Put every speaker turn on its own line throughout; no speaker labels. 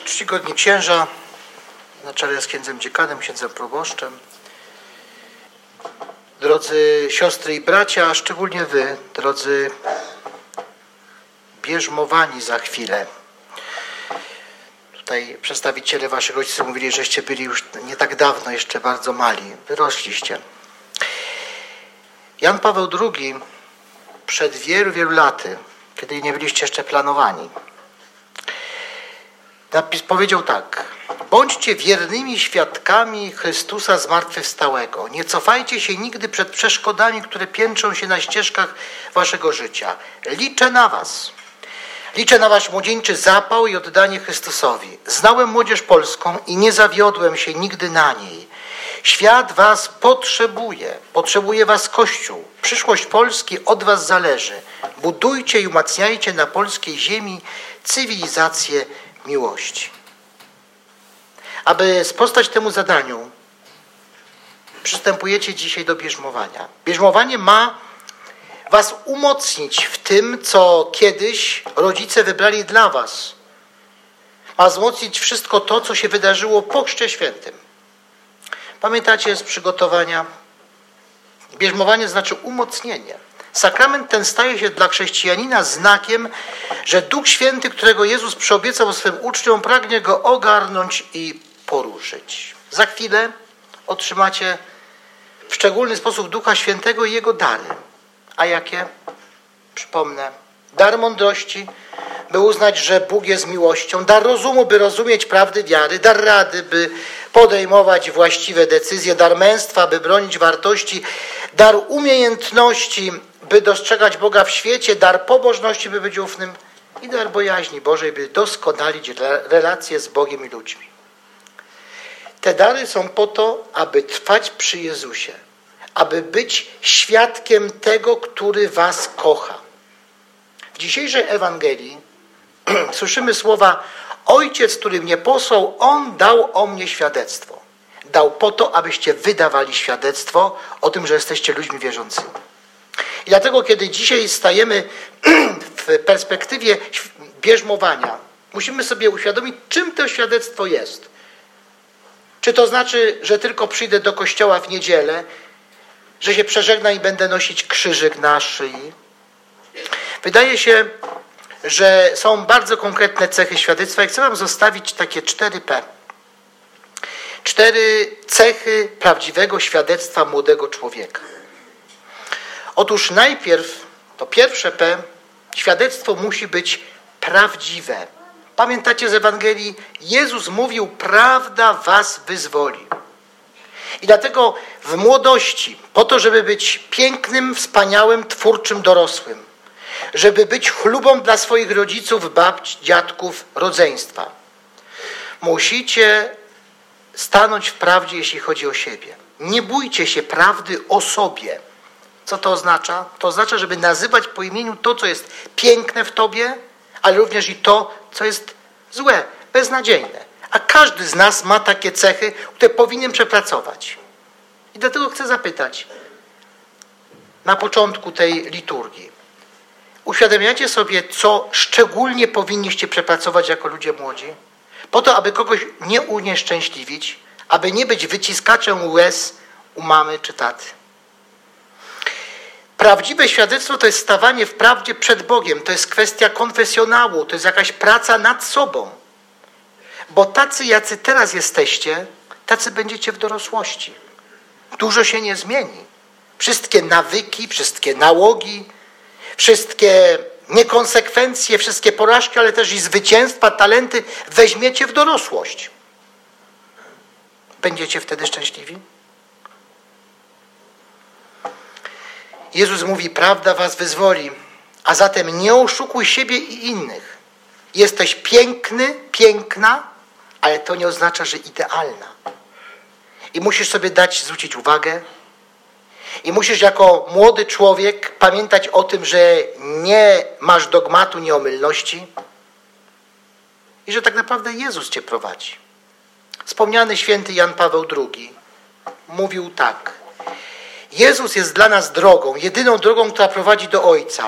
Czcigodni księża, na czele z księdzem dziekanem, księdzem proboszczem, drodzy siostry i bracia, a szczególnie wy, drodzy bierzmowani za chwilę. Tutaj przedstawiciele waszych ojców mówili, żeście byli już nie tak dawno, jeszcze bardzo mali. Wyrośliście. Jan Paweł II przed wielu laty, kiedy nie byliście jeszcze planowani, powiedział tak: bądźcie wiernymi świadkami Chrystusa zmartwychwstałego. Nie cofajcie się nigdy przed przeszkodami, które piętrzą się na ścieżkach waszego życia. Liczę na was. Liczę na wasz młodzieńczy zapał i oddanie Chrystusowi. Znałem młodzież polską i nie zawiodłem się nigdy na niej. Świat was potrzebuje. Potrzebuje was Kościół. Przyszłość Polski od was zależy. Budujcie i umacniajcie na polskiej ziemi cywilizację miłości. Aby sprostać temu zadaniu, przystępujecie dzisiaj do bierzmowania. Bierzmowanie ma was umocnić w tym, co kiedyś rodzice wybrali dla was. Ma wzmocnić wszystko to, co się wydarzyło po Chrzcie Świętym. Pamiętacie z przygotowania? Bierzmowanie znaczy umocnienie. Sakrament ten staje się dla chrześcijanina znakiem, że Duch Święty, którego Jezus przyobiecał swym uczniom, pragnie go ogarnąć i poruszyć. Za chwilę otrzymacie w szczególny sposób Ducha Świętego i Jego dary. A jakie? Przypomnę. Dar mądrości, by uznać, że Bóg jest miłością. Dar rozumu, by rozumieć prawdy wiary. Dar rady, by podejmować właściwe decyzje. Dar męstwa, by bronić wartości. Dar umiejętności, by dostrzegać Boga w świecie. Dar pobożności, by być ufnym. I dar bojaźni Bożej, by doskonalić relacje z Bogiem i ludźmi. Te dary są po to, aby trwać przy Jezusie. Aby być świadkiem tego, który was kocha. W dzisiejszej Ewangelii słyszymy słowa: Ojciec, który mnie posłał, On dał o mnie świadectwo. Dał po to, abyście wydawali świadectwo o tym, że jesteście ludźmi wierzącymi. I dlatego, kiedy dzisiaj stajemy w perspektywie bierzmowania, musimy sobie uświadomić, czym to świadectwo jest. Czy to znaczy, że tylko przyjdę do kościoła w niedzielę, że się przeżegnam i będę nosić krzyżyk na szyi? Wydaje się, że są bardzo konkretne cechy świadectwa i chcę wam zostawić takie 4P. 4 cechy prawdziwego świadectwa młodego człowieka. Otóż najpierw, to pierwsze P, świadectwo musi być prawdziwe. Pamiętacie z Ewangelii? Jezus mówił: prawda was wyzwoli. I dlatego w młodości, po to, żeby być pięknym, wspaniałym, twórczym dorosłym, żeby być chlubą dla swoich rodziców, babć, dziadków, rodzeństwa, musicie stanąć w prawdzie, jeśli chodzi o siebie. Nie bójcie się prawdy o sobie. Co to oznacza? To oznacza, żeby nazywać po imieniu to, co jest piękne w tobie, ale również i to, co jest złe, beznadziejne. A każdy z nas ma takie cechy, które powinien przepracować. I dlatego chcę zapytać na początku tej liturgii: uświadamiacie sobie, co szczególnie powinniście przepracować jako ludzie młodzi? Po to, aby kogoś nie unieszczęśliwić, aby nie być wyciskaczem łez u mamy czy taty. Prawdziwe świadectwo to jest stawanie w prawdzie przed Bogiem. To jest kwestia konfesjonału, to jest jakaś praca nad sobą. Bo tacy, jacy teraz jesteście, tacy będziecie w dorosłości. Dużo się nie zmieni. Wszystkie nawyki, wszystkie nałogi, wszystkie niekonsekwencje, wszystkie porażki, ale też i zwycięstwa, talenty weźmiecie w dorosłość. Będziecie wtedy szczęśliwi? Jezus mówi: prawda was wyzwoli, a zatem nie oszukuj siebie i innych. Jesteś piękny, piękna, ale to nie oznacza, że idealna. I musisz sobie zwrócić uwagę. I musisz jako młody człowiek pamiętać o tym, że nie masz dogmatu nieomylności i że tak naprawdę Jezus cię prowadzi. Wspomniany święty Jan Paweł II mówił tak: Jezus jest dla nas drogą, jedyną drogą, która prowadzi do Ojca.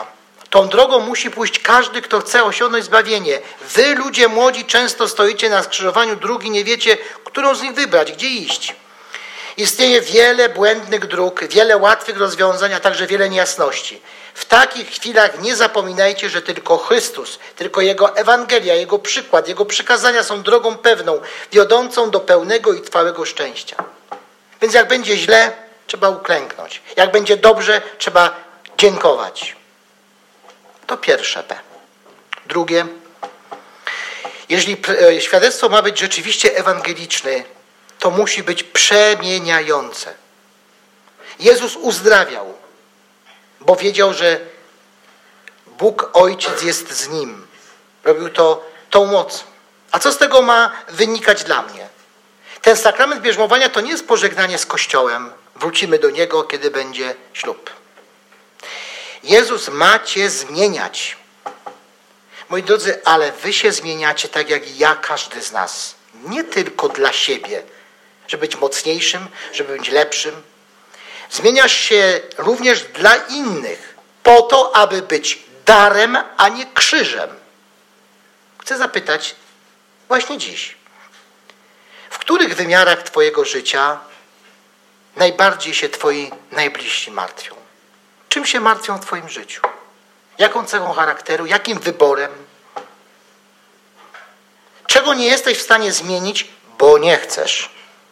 Tą drogą musi pójść każdy, kto chce osiągnąć zbawienie. Wy, ludzie młodzi, często stoicie na skrzyżowaniu dróg i nie wiecie, którą z nich wybrać, gdzie iść. Istnieje wiele błędnych dróg, wiele łatwych rozwiązań, a także wiele niejasności. W takich chwilach nie zapominajcie, że tylko Chrystus, tylko Jego Ewangelia, Jego przykład, Jego przykazania są drogą pewną, wiodącą do pełnego i trwałego szczęścia. Więc jak będzie źle, trzeba uklęknąć. Jak będzie dobrze, trzeba dziękować. To pierwsze P. Drugie, jeżeli świadectwo ma być rzeczywiście ewangeliczne, to musi być przemieniające. Jezus uzdrawiał, bo wiedział, że Bóg Ojciec jest z Nim. Robił to tą moc. A co z tego ma wynikać dla mnie? Ten sakrament bierzmowania to nie jest pożegnanie z Kościołem. Wrócimy do niego, kiedy będzie ślub. Jezus ma cię zmieniać. Moi drodzy, ale wy się zmieniacie tak jak ja, każdy z nas. Nie tylko dla siebie, żeby być mocniejszym, żeby być lepszym. Zmieniasz się również dla innych, po to, aby być darem, a nie krzyżem. Chcę zapytać właśnie dziś, w których wymiarach twojego życia najbardziej się twoi najbliżsi martwią? Czym się martwią w twoim życiu? Jaką cechą charakteru? Jakim wyborem? Czego nie jesteś w stanie zmienić, bo nie chcesz?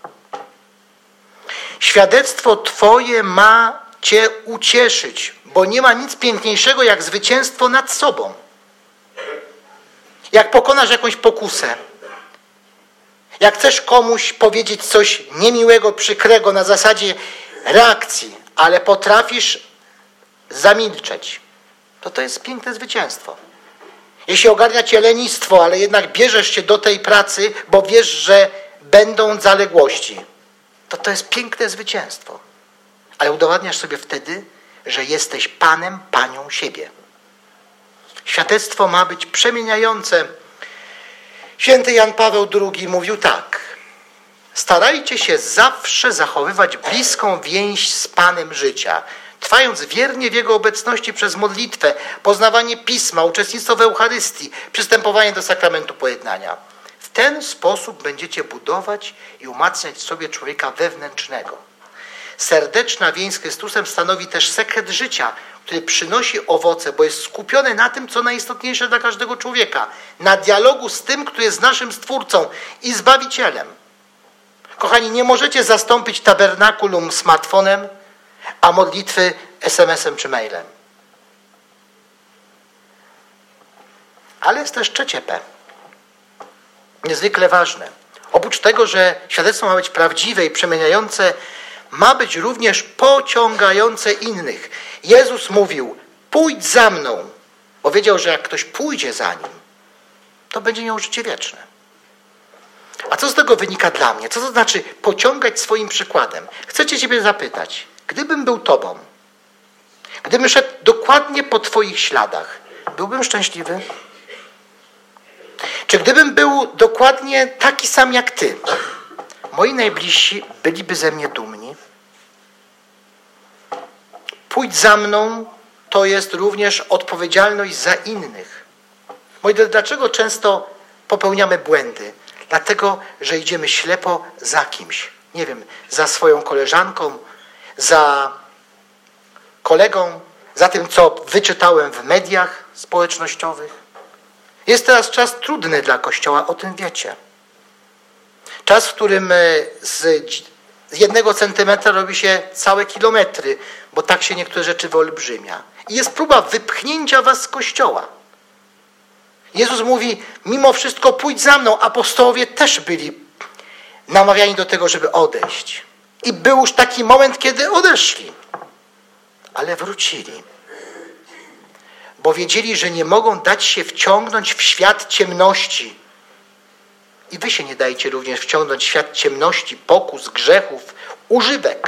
Świadectwo twoje ma cię ucieszyć, bo nie ma nic piękniejszego jak zwycięstwo nad sobą. Jak pokonasz jakąś pokusę, jak chcesz komuś powiedzieć coś niemiłego, przykrego na zasadzie reakcji, ale potrafisz zamilczeć, to jest piękne zwycięstwo. Jeśli ogarnia cię lenistwo, ale jednak bierzesz się do tej pracy, bo wiesz, że będą zaległości, to jest piękne zwycięstwo. Ale udowadniasz sobie wtedy, że jesteś panem, panią siebie. Świadectwo ma być przemieniające. Święty Jan Paweł II mówił tak: starajcie się zawsze zachowywać bliską więź z Panem życia, trwając wiernie w Jego obecności przez modlitwę, poznawanie Pisma, uczestnictwo w Eucharystii, przystępowanie do sakramentu pojednania. W ten sposób będziecie budować i umacniać w sobie człowieka wewnętrznego. Serdeczna więź z Chrystusem stanowi też sekret życia, który przynosi owoce, bo jest skupiony na tym, co najistotniejsze dla każdego człowieka. Na dialogu z tym, który jest naszym Stwórcą i Zbawicielem. Kochani, nie możecie zastąpić tabernakulum smartfonem, a modlitwy SMS-em czy mailem. Ale jest też trzecie P. Niezwykle ważne. Oprócz tego, że świadectwo ma być prawdziwe i przemieniające, ma być również pociągające innych. Jezus mówił: pójdź za mną, bo wiedział, że jak ktoś pójdzie za nim, to będzie miał życie wieczne. A co z tego wynika dla mnie? Co to znaczy pociągać swoim przykładem? Chcę ciebie zapytać, gdybym był tobą, gdybym szedł dokładnie po twoich śladach, byłbym szczęśliwy? Czy gdybym był dokładnie taki sam jak ty, moi najbliżsi byliby ze mnie dumni? Pójdź za mną to jest również odpowiedzialność za innych. Moi drodzy, dlaczego często popełniamy błędy? Dlatego, że idziemy ślepo za kimś. Nie wiem, za swoją koleżanką, za kolegą, za tym, co wyczytałem w mediach społecznościowych. Jest teraz czas trudny dla Kościoła, o tym wiecie. Czas, w którym z 1 centymetra robi się całe kilometry, bo tak się niektóre rzeczy wyolbrzymia. I jest próba wypchnięcia was z Kościoła. Jezus mówi: mimo wszystko pójdź za mną. Apostołowie też byli namawiani do tego, żeby odejść. I był już taki moment, kiedy odeszli. Ale wrócili. Bo wiedzieli, że nie mogą dać się wciągnąć w świat ciemności. I wy się nie dajcie również wciągnąć w świat ciemności, pokus, grzechów, używek.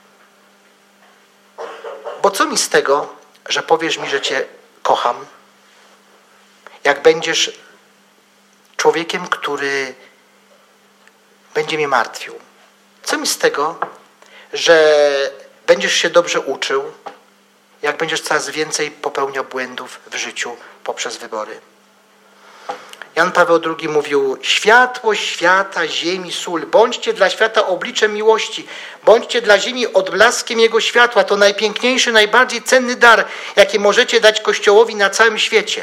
Bo co mi z tego, że powiesz mi, że cię kocham, jak będziesz człowiekiem, który będzie mnie martwił? Co mi z tego, że będziesz się dobrze uczył, jak będziesz coraz więcej popełniał błędów w życiu poprzez wybory. Jan Paweł II mówił: światłość świata, ziemi, sól. Bądźcie dla świata obliczem miłości. Bądźcie dla ziemi odblaskiem jego światła. To najpiękniejszy, najbardziej cenny dar, jaki możecie dać Kościołowi na całym świecie.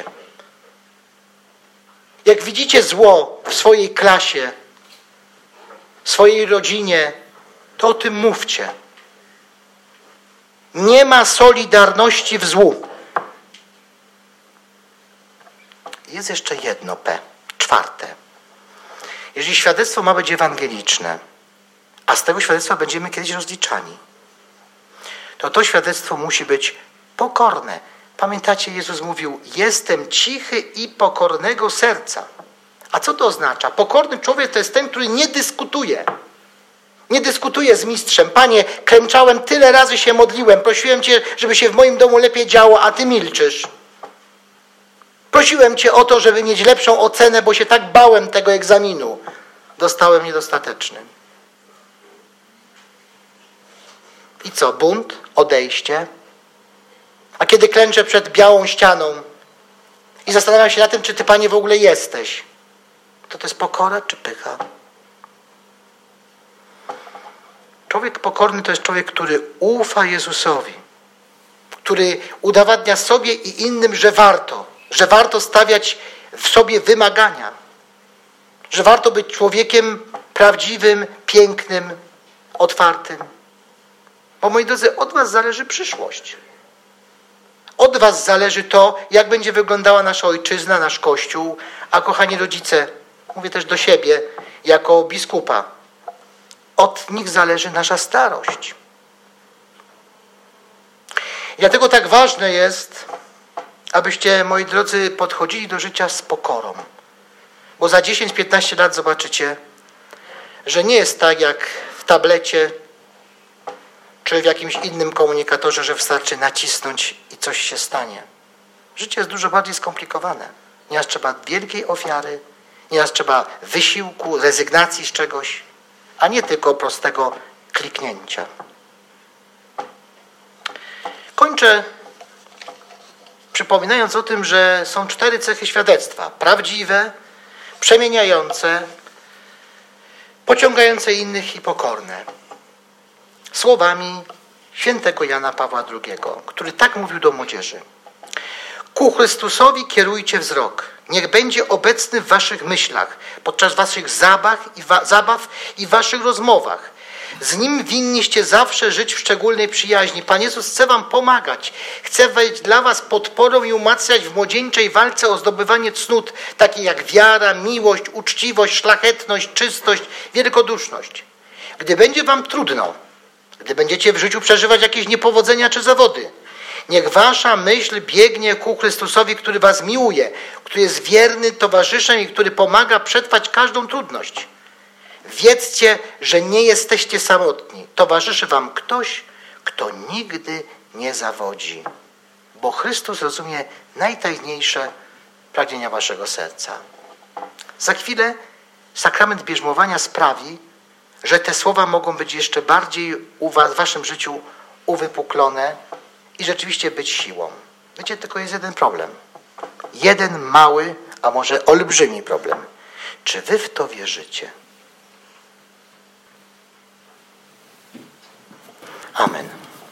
Jak widzicie zło w swojej klasie, w swojej rodzinie, to o tym mówcie. Nie ma solidarności w złu. Jest jeszcze jedno P, czwarte. Jeżeli świadectwo ma być ewangeliczne, a z tego świadectwa będziemy kiedyś rozliczani, to świadectwo musi być pokorne. Pamiętacie, Jezus mówił: jestem cichy i pokornego serca. A co to oznacza? Pokorny człowiek to jest ten, który nie dyskutuje. Nie dyskutuję z mistrzem. Panie, klęczałem, tyle razy się modliłem. Prosiłem Cię, żeby się w moim domu lepiej działo, a Ty milczysz. Prosiłem Cię o to, żeby mieć lepszą ocenę, bo się tak bałem tego egzaminu. Dostałem niedostateczny. I co? Bunt? Odejście? A kiedy klęczę przed białą ścianą i zastanawiam się nad tym, czy Ty, Panie, w ogóle jesteś, to jest pokora czy pycha? Człowiek pokorny to jest człowiek, który ufa Jezusowi, który udowadnia sobie i innym, że warto stawiać w sobie wymagania, że warto być człowiekiem prawdziwym, pięknym, otwartym. Bo, moi drodzy, od was zależy przyszłość. Od was zależy to, jak będzie wyglądała nasza ojczyzna, nasz Kościół, a kochani rodzice, mówię też do siebie, jako biskupa, od nich zależy nasza starość. I dlatego tak ważne jest, abyście, moi drodzy, podchodzili do życia z pokorą. Bo za 10-15 lat zobaczycie, że nie jest tak jak w tablecie czy w jakimś innym komunikatorze, że wystarczy nacisnąć i coś się stanie. Życie jest dużo bardziej skomplikowane. Nieraz trzeba wielkiej ofiary, nieraz trzeba wysiłku, rezygnacji z czegoś, a nie tylko prostego kliknięcia. Kończę przypominając o tym, że są 4 cechy świadectwa. Prawdziwe, przemieniające, pociągające innych i pokorne. Słowami świętego Jana Pawła II, który tak mówił do młodzieży. Ku Chrystusowi kierujcie wzrok. Niech będzie obecny w waszych myślach, podczas waszych zabaw i waszych rozmowach. Z Nim winniście zawsze żyć w szczególnej przyjaźni. Pan Jezus chce wam pomagać. Chce być dla was podporą i umacniać w młodzieńczej walce o zdobywanie cnót, takie jak wiara, miłość, uczciwość, szlachetność, czystość, wielkoduszność. Gdy będzie wam trudno, gdy będziecie w życiu przeżywać jakieś niepowodzenia czy zawody, niech wasza myśl biegnie ku Chrystusowi, który was miłuje, który jest wierny towarzyszem i który pomaga przetrwać każdą trudność. Wiedzcie, że nie jesteście samotni. Towarzyszy wam ktoś, kto nigdy nie zawodzi. Bo Chrystus rozumie najtajniejsze pragnienia waszego serca. Za chwilę sakrament bierzmowania sprawi, że te słowa mogą być jeszcze bardziej w waszym życiu uwypuklone i rzeczywiście być siłą. Wiecie, tylko jest jeden problem. Jeden mały, a może olbrzymi problem. Czy wy w to wierzycie? Amen.